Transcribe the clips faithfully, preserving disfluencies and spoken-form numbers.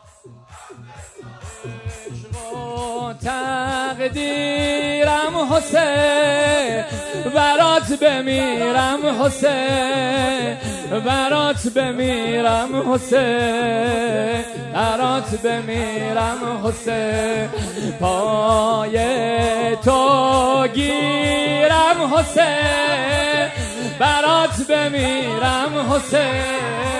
تقدیرم حسین برات بمیرم حسین برات بمیرم حسین برات بمیرم حسین پای تو گیرم حسین برات بمیرم حسین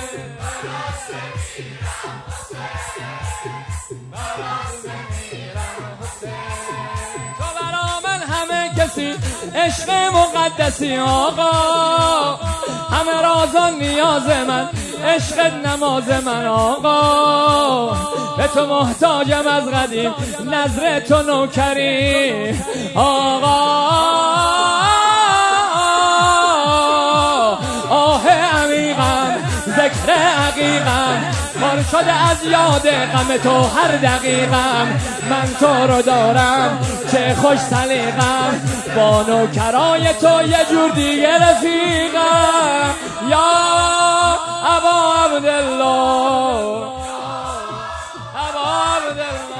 عشق مقدسی آقا همه راز و نیاز من عشق نماز من آقا به تو محتاجم از قدیم نظر تو نوکری آقا آه عمیقم ذکر عقیقم مار شده از یاد غم تو هر دقیقم من تو رو دارم چه خوش سلیقم با نوکرای تو یه جور دیگه رفیقم یا ابا عبدالله ابا عبدالله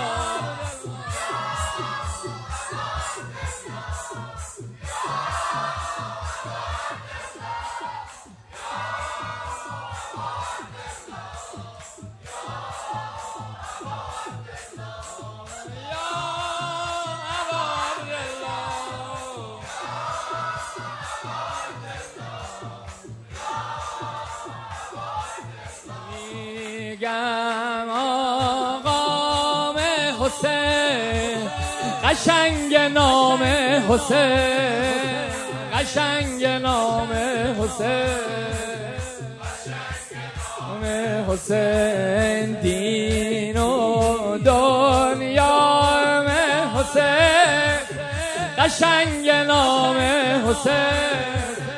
میگم آقام حسین قشنگ نام حسین قشنگ نام حسین نام حسین دین و دنیا حسین قشنگ نام حسین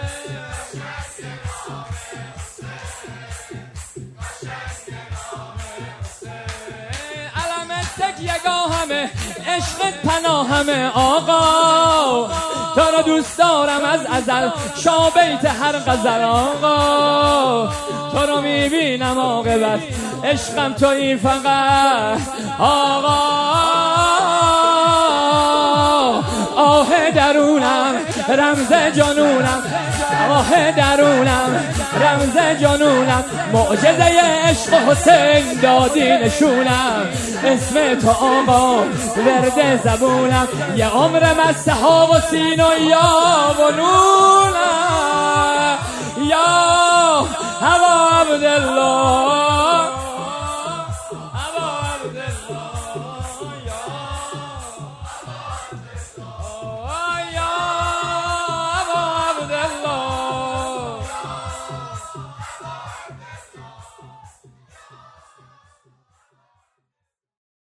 یگاهمه عشق پناهمه آقا تو رو دوست دارم از ازل شابیت هر غزل آقا تو رو میبینم عاقبت عشقم تویی فقط آقا آه درونم رمز جنونم آه درونم رمز جنونم معجزه عشق حسین دادی نشونم اسم تو آقا ورد زبونم یه عمر مسحا و سین و یا و نونم یا ابا عبدالله